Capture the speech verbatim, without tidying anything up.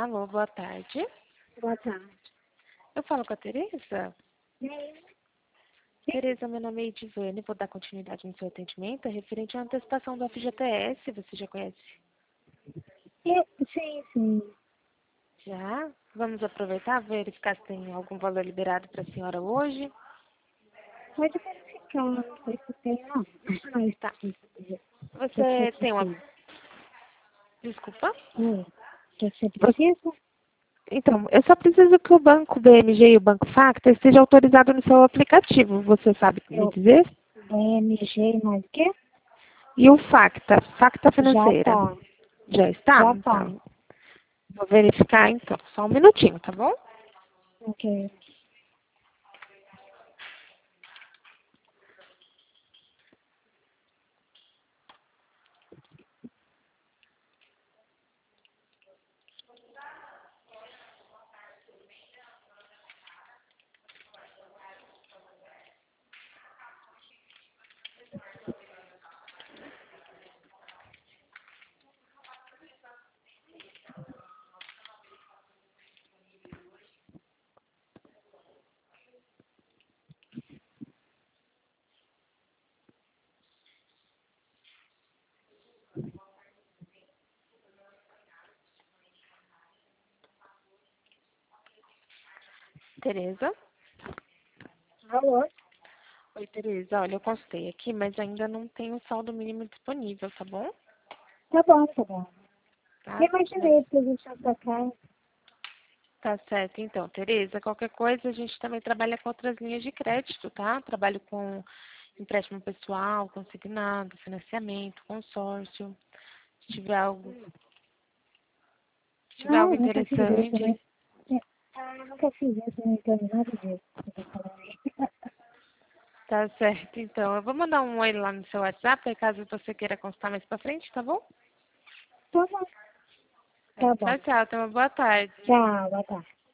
Alô, boa tarde. Boa tarde. Eu falo com a Tereza? Sim. Tereza, meu nome é Edivane, vou dar continuidade no seu atendimento, é referente à antecipação do F G T S, você já conhece? Sim, sim. Já? Vamos aproveitar, verificar se tem algum valor liberado para a senhora hoje. Pode verificar, não sei se tem, não. Mas Tá. que Você você tem uma... precisa. Desculpa? Hum, que você precisa? Então, eu só preciso que o banco B M G e o banco Facta esteja autorizado no seu aplicativo, você sabe me Eu, dizer? B M G mais o quê? E o Facta, Facta Já Financeira. tá. Já está? Já tá. Então, vou verificar então, só um minutinho, tá bom? Ok. Tereza? Alô? Oi, Tereza. Olha, eu consultei aqui, mas ainda não tem o saldo mínimo disponível, tá bom? Tá bom, tá bom. Tá? Eu imaginei que a gente ia tocar. Tá certo, então, Tereza. Qualquer coisa, a gente também trabalha com outras linhas de crédito, tá? Trabalho com empréstimo pessoal, consignado, financiamento, consórcio. Se tiver algo, se tiver Não, algo eu nunca fiz isso, interessante, né? Ah, eu nunca fiz isso, não entendo nada disso que você tá falando aí. tá certo. Então, eu vou mandar um oi lá no seu WhatsApp, aí caso você queira consultar mais pra frente, tá bom? Tá bom. Tá bom. Tchau, tchau. Tenha uma boa tarde. Tchau, boa tarde.